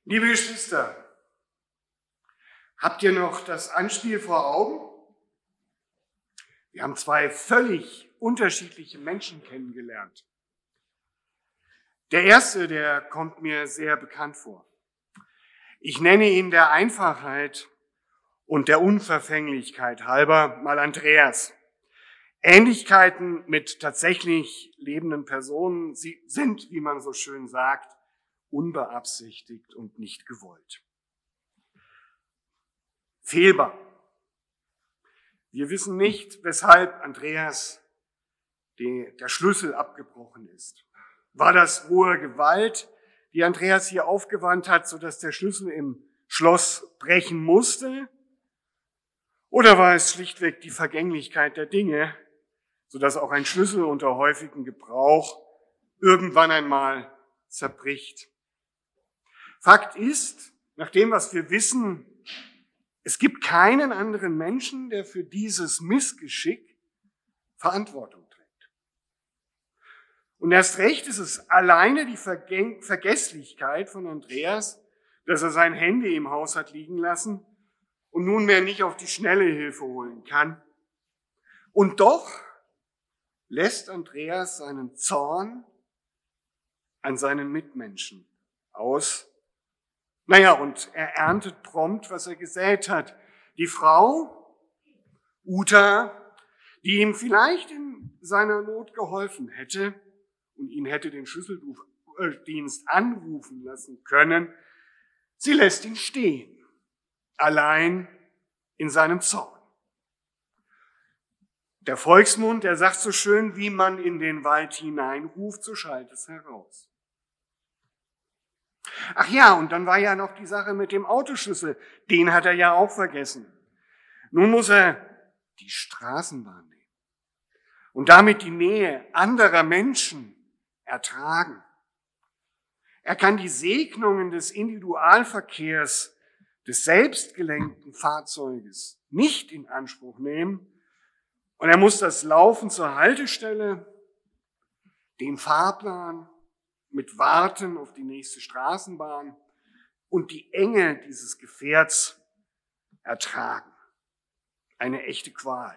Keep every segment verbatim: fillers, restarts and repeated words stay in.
Liebe Geschwister, habt ihr noch das Anspiel vor Augen? Wir haben zwei völlig unterschiedliche Menschen kennengelernt. Der erste, der kommt mir sehr bekannt vor. Ich nenne ihn der Einfachheit und der Unverfänglichkeit halber mal Andreas. Ähnlichkeiten mit tatsächlich lebenden Personen sie sind, wie man so schön sagt, unbeabsichtigt und nicht gewollt. Fehlbar. Wir wissen nicht, weshalb Andreas die, der Schlüssel abgebrochen ist. War das rohe Gewalt, die Andreas hier aufgewandt hat, sodass der Schlüssel im Schloss brechen musste? Oder war es schlichtweg die Vergänglichkeit der Dinge, sodass auch ein Schlüssel unter häufigem Gebrauch irgendwann einmal zerbricht? Fakt ist, nach dem, was wir wissen, es gibt keinen anderen Menschen, der für dieses Missgeschick Verantwortung trägt. Und erst recht ist es alleine die Vergäng- Vergesslichkeit von Andreas, dass er sein Handy im Haus hat liegen lassen und nunmehr nicht auf die schnelle Hilfe holen kann. Und doch lässt Andreas seinen Zorn an seinen Mitmenschen aus. Naja, und er erntet prompt, was er gesät hat. Die Frau, Uta, die ihm vielleicht in seiner Not geholfen hätte und ihn hätte den Schlüsseldienst anrufen lassen können, sie lässt ihn stehen, allein in seinem Zorn. Der Volksmund, der sagt so schön, wie man in den Wald hineinruft, so schallt es heraus. Ach ja, und dann war ja noch die Sache mit dem Autoschlüssel. Den hat er ja auch vergessen. Nun muss er die Straßenbahn nehmen und damit die Nähe anderer Menschen ertragen. Er kann die Segnungen des Individualverkehrs, des selbstgelenkten Fahrzeuges nicht in Anspruch nehmen und er muss das Laufen zur Haltestelle, den Fahrplan, mit Warten auf die nächste Straßenbahn und die Enge dieses Gefährts ertragen. Eine echte Qual.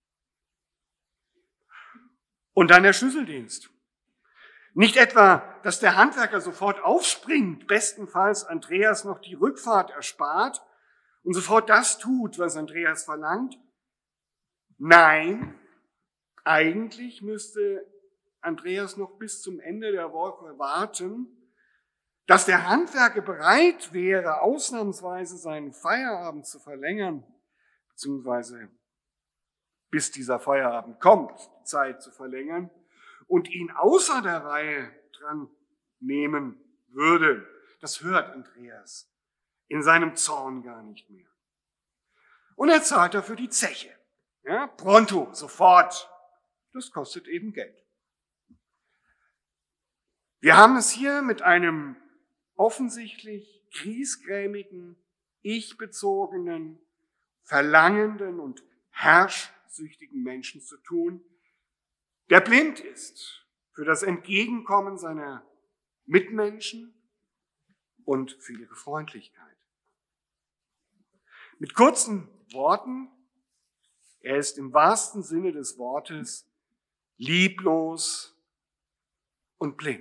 Und dann der Schlüsseldienst. Nicht etwa, dass der Handwerker sofort aufspringt, bestenfalls Andreas noch die Rückfahrt erspart und sofort das tut, was Andreas verlangt. Nein, eigentlich müsste Andreas noch bis zum Ende der Woche warten, dass der Handwerker bereit wäre, ausnahmsweise seinen Feierabend zu verlängern, beziehungsweise bis dieser Feierabend kommt, die Zeit zu verlängern und ihn außer der Reihe dran nehmen würde. Das hört Andreas in seinem Zorn gar nicht mehr. Und er zahlt dafür die Zeche. Ja, pronto, sofort. Das kostet eben Geld. Wir haben es hier mit einem offensichtlich griesgrämigen, ich-bezogenen, verlangenden und herrschsüchtigen Menschen zu tun, der blind ist für das Entgegenkommen seiner Mitmenschen und für ihre Freundlichkeit. Mit kurzen Worten, er ist im wahrsten Sinne des Wortes lieblos und blind.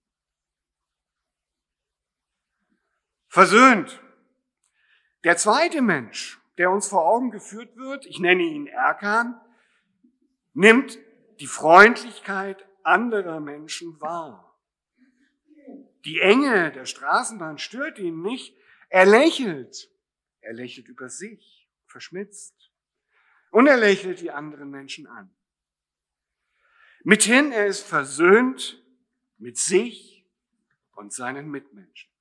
Versöhnt. Der zweite Mensch, der uns vor Augen geführt wird, ich nenne ihn Erkan, nimmt die Freundlichkeit anderer Menschen wahr. Die Enge der Straßenbahn stört ihn nicht. Er lächelt. Er lächelt über sich, verschmitzt. Und er lächelt die anderen Menschen an. Mithin, er ist versöhnt mit sich und seinen Mitmenschen.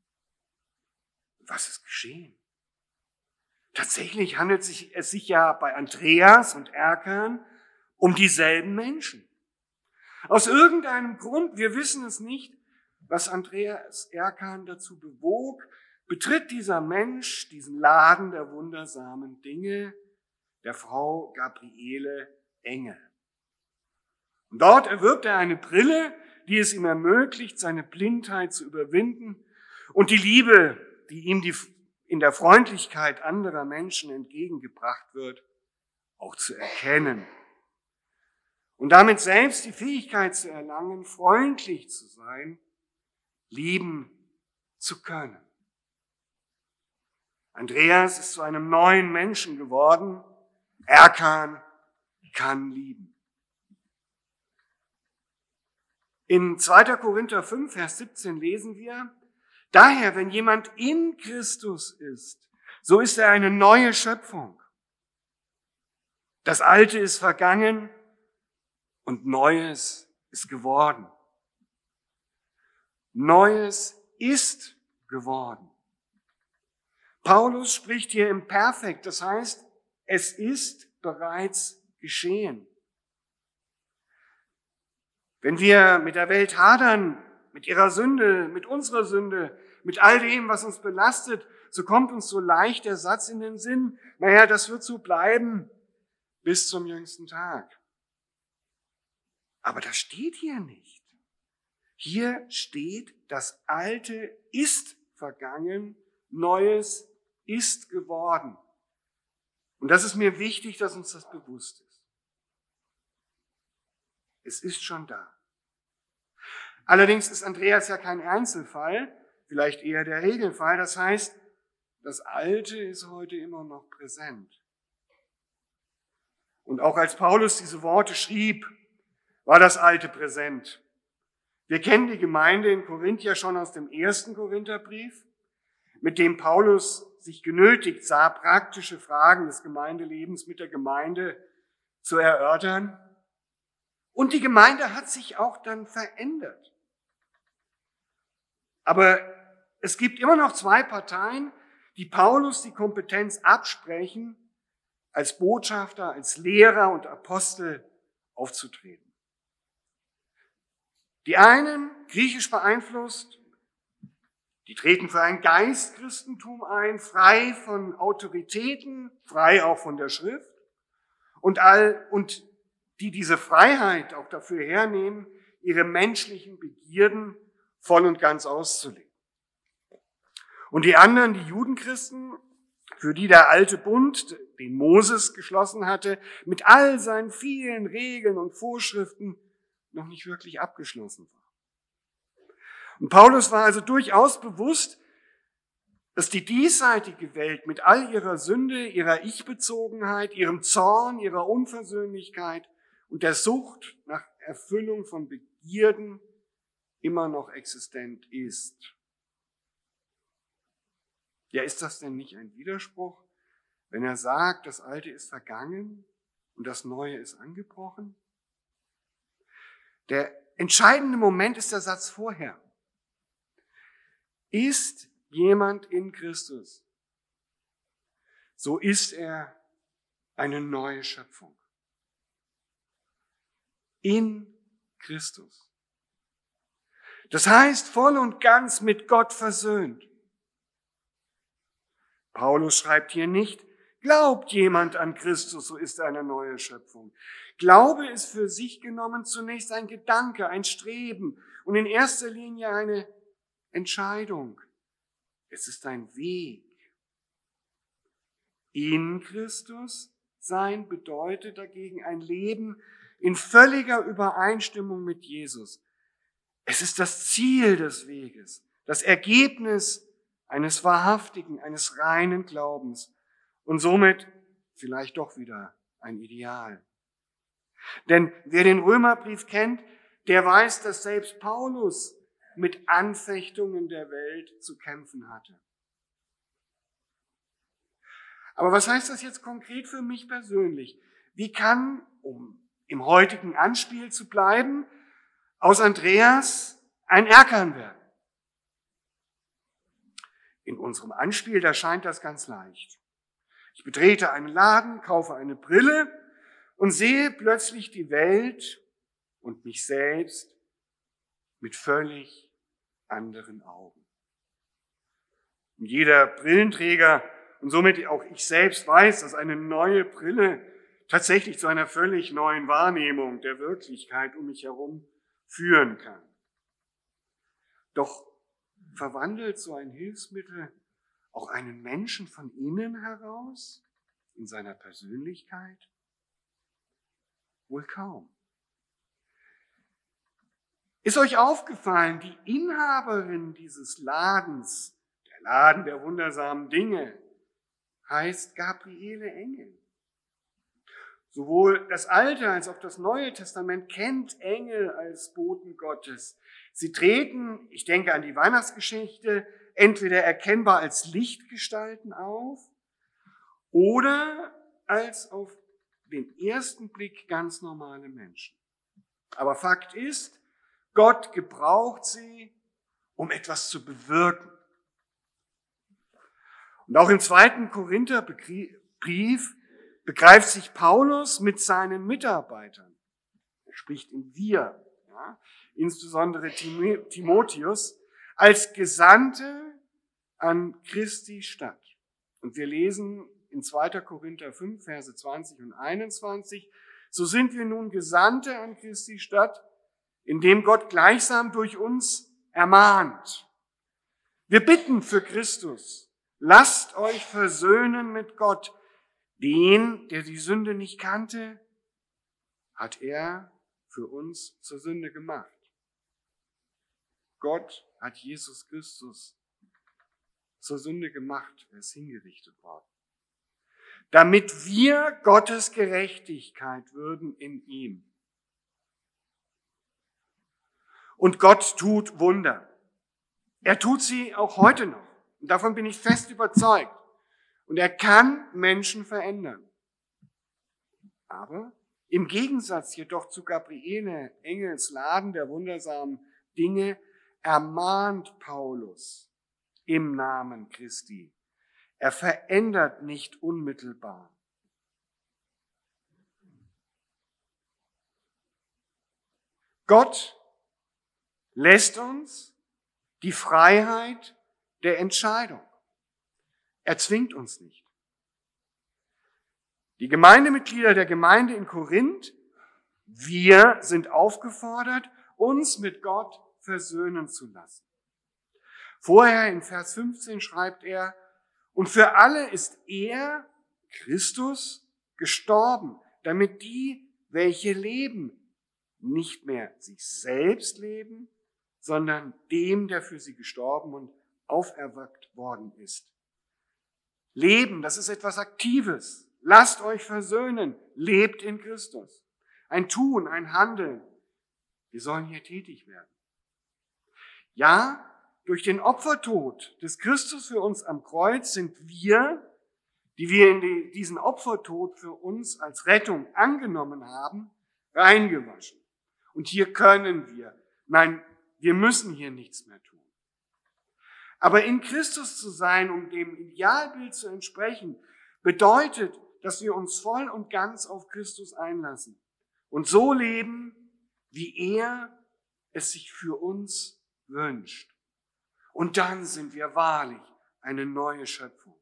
Was ist geschehen? Tatsächlich handelt es sich ja bei Andreas und Erkan um dieselben Menschen. Aus irgendeinem Grund, wir wissen es nicht, was Andreas Erkan dazu bewog, betritt dieser Mensch diesen Laden der wundersamen Dinge der Frau Gabriele Engel. Und dort erwirbt er eine Brille, die es ihm ermöglicht, seine Blindheit zu überwinden und die Liebe, die ihm die, in der Freundlichkeit anderer Menschen entgegengebracht wird, auch zu erkennen. Und damit selbst die Fähigkeit zu erlangen, freundlich zu sein, lieben zu können. Andreas ist zu einem neuen Menschen geworden. Er kann, kann lieben. In zweiter Korinther fünf, Vers siebzehn lesen wir, daher, wenn jemand in Christus ist, so ist er eine neue Schöpfung. Das Alte ist vergangen und Neues ist geworden. Neues ist geworden. Paulus spricht hier im Perfekt, das heißt, es ist bereits geschehen. Wenn wir mit der Welt hadern, mit ihrer Sünde, mit unserer Sünde, mit all dem, was uns belastet, so kommt uns so leicht der Satz in den Sinn, naja, das wird so bleiben bis zum jüngsten Tag. Aber das steht hier nicht. Hier steht, das Alte ist vergangen, Neues ist geworden. Und das ist mir wichtig, dass uns das bewusst ist. Es ist schon da. Allerdings ist Andreas ja kein Einzelfall, vielleicht eher der Regelfall. Das heißt, das Alte ist heute immer noch präsent. Und auch als Paulus diese Worte schrieb, war das Alte präsent. Wir kennen die Gemeinde in Korinth ja schon aus dem ersten Korintherbrief, mit dem Paulus sich genötigt sah, praktische Fragen des Gemeindelebens mit der Gemeinde zu erörtern. Und die Gemeinde hat sich auch dann verändert. Aber es gibt immer noch zwei Parteien, die Paulus die Kompetenz absprechen, als Botschafter, als Lehrer und Apostel aufzutreten. Die einen, griechisch beeinflusst, die treten für ein Geistchristentum ein, frei von Autoritäten, frei auch von der Schrift. Und all, und die diese Freiheit auch dafür hernehmen, ihre menschlichen Begierden voll und ganz auszuleben. Und die anderen, die Judenchristen, für die der alte Bund, den Moses geschlossen hatte, mit all seinen vielen Regeln und Vorschriften noch nicht wirklich abgeschlossen war. Und Paulus war also durchaus bewusst, dass die diesseitige Welt mit all ihrer Sünde, ihrer Ich-Bezogenheit, ihrem Zorn, ihrer Unversöhnlichkeit und der Sucht nach Erfüllung von Begierden immer noch existent ist. Ja, ist das denn nicht ein Widerspruch, wenn er sagt, das Alte ist vergangen und das Neue ist angebrochen? Der entscheidende Moment ist der Satz vorher. Ist jemand in Christus, so ist er eine neue Schöpfung. In Christus. Das heißt, voll und ganz mit Gott versöhnt. Paulus schreibt hier nicht, glaubt jemand an Christus, so ist er eine neue Schöpfung. Glaube ist für sich genommen zunächst ein Gedanke, ein Streben und in erster Linie eine Entscheidung. Es ist ein Weg. In Christus sein bedeutet dagegen ein Leben in völliger Übereinstimmung mit Jesus. Es ist das Ziel des Weges, das Ergebnis eines wahrhaftigen, eines reinen Glaubens und somit vielleicht doch wieder ein Ideal. Denn wer den Römerbrief kennt, der weiß, dass selbst Paulus mit Anfechtungen der Welt zu kämpfen hatte. Aber was heißt das jetzt konkret für mich persönlich? Wie kann, um im heutigen Anspiel zu bleiben, aus Andreas ein Erkan werden? In unserem Anspiel, da scheint das ganz leicht. Ich betrete einen Laden, kaufe eine Brille und sehe plötzlich die Welt und mich selbst mit völlig anderen Augen. Und jeder Brillenträger und somit auch ich selbst weiß, dass eine neue Brille tatsächlich zu einer völlig neuen Wahrnehmung der Wirklichkeit um mich herum führen kann. Doch verwandelt so ein Hilfsmittel auch einen Menschen von innen heraus, in seiner Persönlichkeit? Wohl kaum. Ist euch aufgefallen, die Inhaberin dieses Ladens, der Laden der wundersamen Dinge, heißt Gabriele Engel. Sowohl das Alte als auch das Neue Testament kennt Engel als Boten Gottes. Sie treten, ich denke an die Weihnachtsgeschichte, entweder erkennbar als Lichtgestalten auf oder als auf den ersten Blick ganz normale Menschen. Aber Fakt ist, Gott gebraucht sie, um etwas zu bewirken. Und auch im zweiten Korintherbrief begreift sich Paulus mit seinen Mitarbeitern. Er spricht in wir, ja, insbesondere Timotheus, als Gesandte an Christi Stadt. Und wir lesen in zweiter Korinther fünf, Verse zwanzig und einundzwanzig, so sind wir nun Gesandte an Christi Stadt, indem Gott gleichsam durch uns ermahnt. Wir bitten für Christus, lasst euch versöhnen mit Gott. Den, der die Sünde nicht kannte, hat er für uns zur Sünde gemacht. Gott hat Jesus Christus zur Sünde gemacht, er ist hingerichtet worden. Damit wir Gottes Gerechtigkeit würden in ihm. Und Gott tut Wunder. Er tut sie auch heute noch. Und davon bin ich fest überzeugt. Und er kann Menschen verändern. Aber im Gegensatz jedoch zu Gabriele, Engels Laden der wundersamen Dinge, ermahnt Paulus im Namen Christi. Er verändert nicht unmittelbar. Gott lässt uns die Freiheit der Entscheidung. Er zwingt uns nicht. Die Gemeindemitglieder der Gemeinde in Korinth, wir sind aufgefordert, uns mit Gott versöhnen zu lassen. Vorher in Vers fünfzehn schreibt er, und für alle ist er, Christus, gestorben, damit die, welche leben, nicht mehr sich selbst leben, sondern dem, der für sie gestorben und auferweckt worden ist. Leben, das ist etwas Aktives. Lasst euch versöhnen. Lebt in Christus. Ein Tun, ein Handeln. Wir sollen hier tätig werden. Ja, durch den Opfertod des Christus für uns am Kreuz sind wir, die wir in diesen Opfertod für uns als Rettung angenommen haben, reingewaschen. Und hier können wir, nein, wir müssen hier nichts mehr tun. Aber in Christus zu sein, um dem Idealbild zu entsprechen, bedeutet, dass wir uns voll und ganz auf Christus einlassen und so leben, wie er es sich für uns wünscht. Und dann sind wir wahrlich eine neue Schöpfung.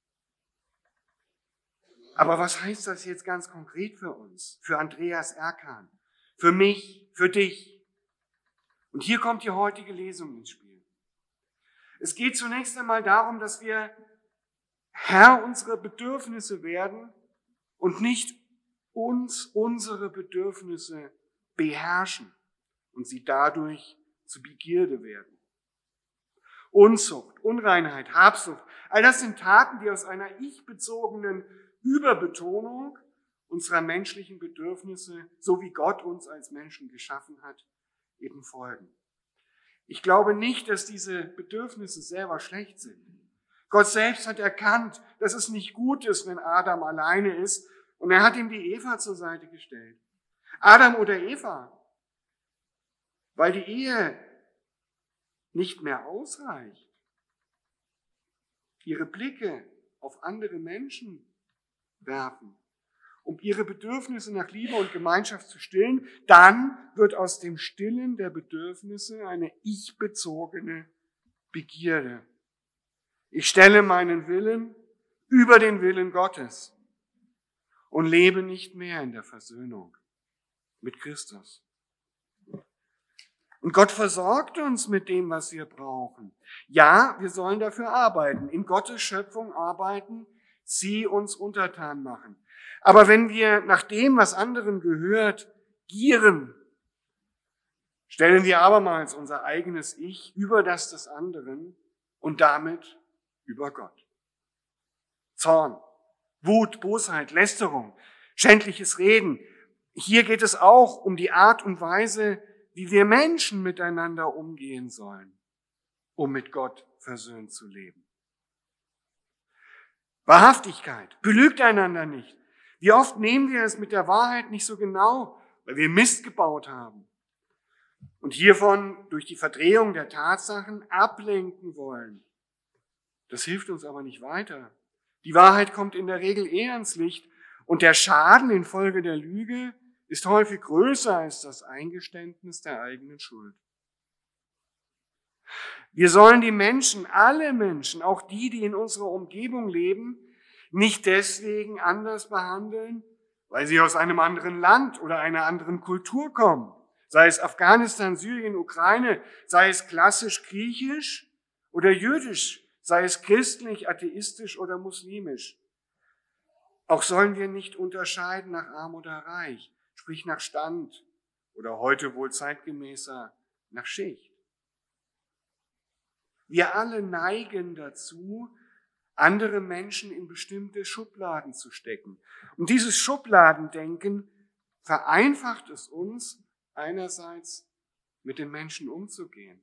Aber was heißt das jetzt ganz konkret für uns, für Andreas Erkan, für mich, für dich? Und hier kommt die heutige Lesung ins Spiel. Es geht zunächst einmal darum, dass wir Herr unserer Bedürfnisse werden und nicht uns unsere Bedürfnisse beherrschen und sie dadurch zu Begierde werden. Unzucht, Unreinheit, Habsucht, all das sind Taten, die aus einer ich-bezogenen Überbetonung unserer menschlichen Bedürfnisse, so wie Gott uns als Menschen geschaffen hat, eben folgen. Ich glaube nicht, dass diese Bedürfnisse selber schlecht sind. Gott selbst hat erkannt, dass es nicht gut ist, wenn Adam alleine ist, und er hat ihm die Eva zur Seite gestellt. Adam oder Eva, weil die Ehe nicht mehr ausreicht, ihre Blicke auf andere Menschen werfen, um ihre Bedürfnisse nach Liebe und Gemeinschaft zu stillen, dann wird aus dem Stillen der Bedürfnisse eine ich-bezogene Begierde. Ich stelle meinen Willen über den Willen Gottes und lebe nicht mehr in der Versöhnung mit Christus. Und Gott versorgt uns mit dem, was wir brauchen. Ja, wir sollen dafür arbeiten, in Gottes Schöpfung arbeiten, sie uns untertan machen. Aber wenn wir nach dem, was anderen gehört, gieren, stellen wir abermals unser eigenes Ich über das des anderen und damit über Gott. Zorn, Wut, Bosheit, Lästerung, schändliches Reden. Hier geht es auch um die Art und Weise, wie wir Menschen miteinander umgehen sollen, um mit Gott versöhnt zu leben. Wahrhaftigkeit, belügt einander nicht. Wie oft nehmen wir es mit der Wahrheit nicht so genau, weil wir Mist gebaut haben und hiervon durch die Verdrehung der Tatsachen ablenken wollen. Das hilft uns aber nicht weiter. Die Wahrheit kommt in der Regel eher ans Licht und der Schaden infolge der Lüge ist häufig größer als das Eingeständnis der eigenen Schuld. Wir sollen die Menschen, alle Menschen, auch die, die in unserer Umgebung leben, nicht deswegen anders behandeln, weil sie aus einem anderen Land oder einer anderen Kultur kommen. Sei es Afghanistan, Syrien, Ukraine, sei es klassisch griechisch oder jüdisch, sei es christlich, atheistisch oder muslimisch. Auch sollen wir nicht unterscheiden nach arm oder reich, sprich nach Stand oder heute wohl zeitgemäßer nach Schicht. Wir alle neigen dazu, andere Menschen in bestimmte Schubladen zu stecken. Und dieses Schubladendenken vereinfacht es uns, einerseits mit den Menschen umzugehen.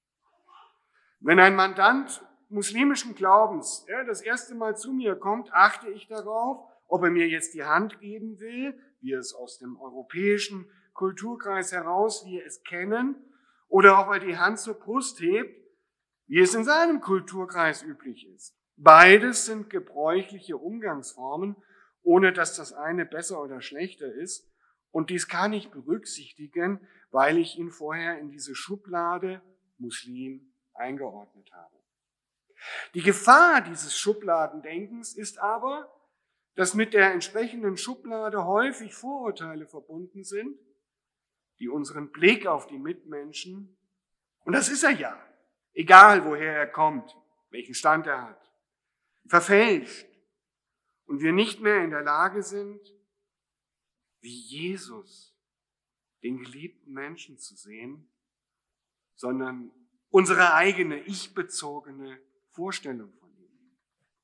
Wenn ein Mandant muslimischen Glaubens ja, das erste Mal zu mir kommt, achte ich darauf, ob er mir jetzt die Hand geben will, wie es aus dem europäischen Kulturkreis heraus wir es kennen, oder ob er die Hand zur Brust hebt, wie es in seinem Kulturkreis üblich ist. Beides sind gebräuchliche Umgangsformen, ohne dass das eine besser oder schlechter ist. Und dies kann ich berücksichtigen, weil ich ihn vorher in diese Schublade Muslim eingeordnet habe. Die Gefahr dieses Schubladendenkens ist aber, dass mit der entsprechenden Schublade häufig Vorurteile verbunden sind, die unseren Blick auf die Mitmenschen, und das ist er ja, egal woher er kommt, welchen Stand er hat, verfälscht und wir nicht mehr in der Lage sind, wie Jesus den geliebten Menschen zu sehen, sondern unsere eigene, ich-bezogene Vorstellung von ihm.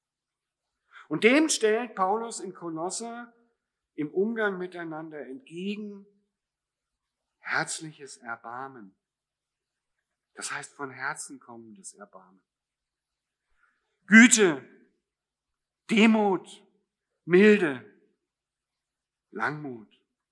Und dem stellt Paulus in Kolosser im Umgang miteinander entgegen herzliches Erbarmen. Das heißt von Herzen kommendes Erbarmen. Güte, Demut, Milde, Langmut.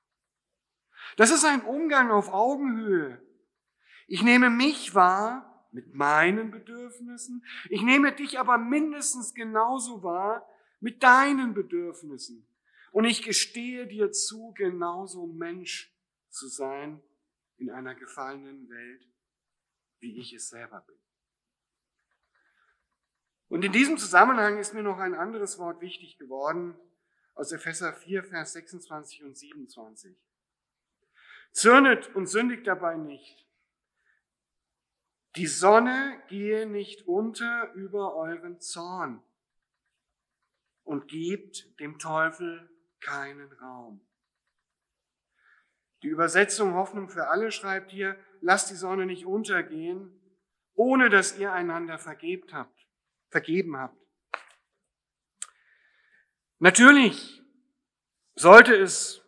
Das ist ein Umgang auf Augenhöhe. Ich nehme mich wahr mit meinen Bedürfnissen. Ich nehme dich aber mindestens genauso wahr mit deinen Bedürfnissen. Und ich gestehe dir zu, genauso Mensch zu sein in einer gefallenen Welt, wie ich es selber bin. Und in diesem Zusammenhang ist mir noch ein anderes Wort wichtig geworden, aus Epheser vier, Vers sechsundzwanzig und siebenundzwanzig. Zürnet und sündigt dabei nicht. Die Sonne gehe nicht unter über euren Zorn und gebt dem Teufel keinen Raum. Die Übersetzung Hoffnung für alle schreibt hier, lasst die Sonne nicht untergehen, ohne dass ihr einander vergebt habt, vergeben habt. Natürlich sollte es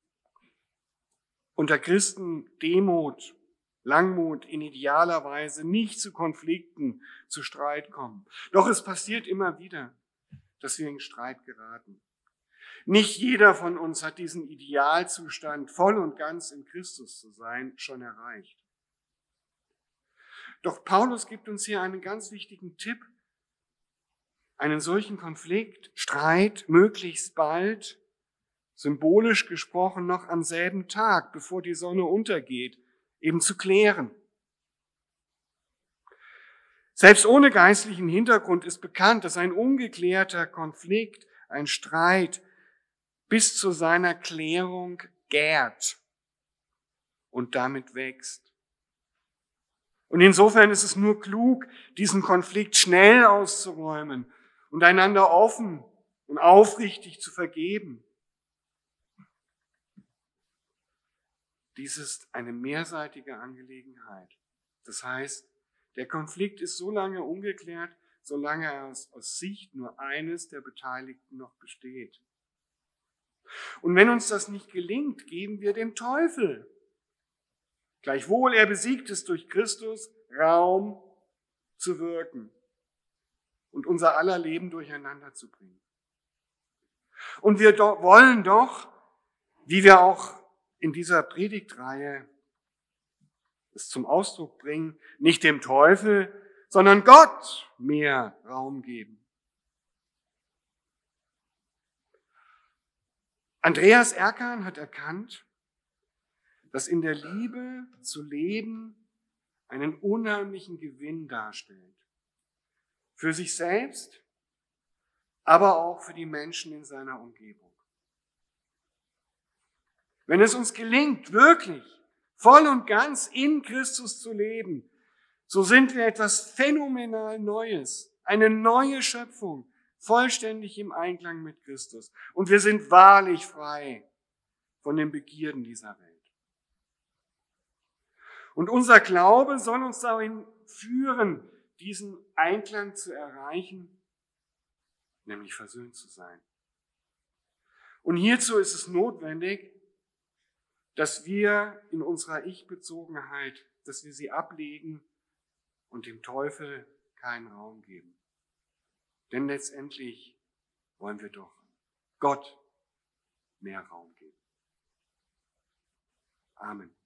unter Christen Demut, Langmut in idealer Weise nicht zu Konflikten, zu Streit kommen. Doch es passiert immer wieder, dass wir in Streit geraten. Nicht jeder von uns hat diesen Idealzustand, voll und ganz in Christus zu sein, schon erreicht. Doch Paulus gibt uns hier einen ganz wichtigen Tipp, einen solchen Konflikt, Streit möglichst bald, symbolisch gesprochen noch am selben Tag, bevor die Sonne untergeht, eben zu klären. Selbst ohne geistlichen Hintergrund ist bekannt, dass ein ungeklärter Konflikt, ein Streit bis zu seiner Klärung gärt und damit wächst. Und insofern ist es nur klug, diesen Konflikt schnell auszuräumen und einander offen und aufrichtig zu vergeben. Dies ist eine mehrseitige Angelegenheit. Das heißt, der Konflikt ist so lange ungeklärt, solange er aus, aus Sicht nur eines der Beteiligten noch besteht. Und wenn uns das nicht gelingt, geben wir dem Teufel, gleichwohl er besiegt ist durch Christus, Raum zu wirken und unser aller Leben durcheinander zu bringen. Und wir do- wollen doch, wie wir auch in dieser Predigtreihe es zum Ausdruck bringen, nicht dem Teufel, sondern Gott mehr Raum geben. Andreas Erkan hat erkannt, dass in der Liebe zu leben einen unheimlichen Gewinn darstellt. Für sich selbst, aber auch für die Menschen in seiner Umgebung. Wenn es uns gelingt, wirklich voll und ganz in Christus zu leben, so sind wir etwas phänomenal Neues, eine neue Schöpfung, vollständig im Einklang mit Christus. Und wir sind wahrlich frei von den Begierden dieser Welt. Und unser Glaube soll uns dahin führen, diesen Einklang zu erreichen, nämlich versöhnt zu sein. Und hierzu ist es notwendig, dass wir in unserer Ich-Bezogenheit, dass wir sie ablegen und dem Teufel keinen Raum geben. Denn letztendlich wollen wir doch Gott mehr Raum geben. Amen.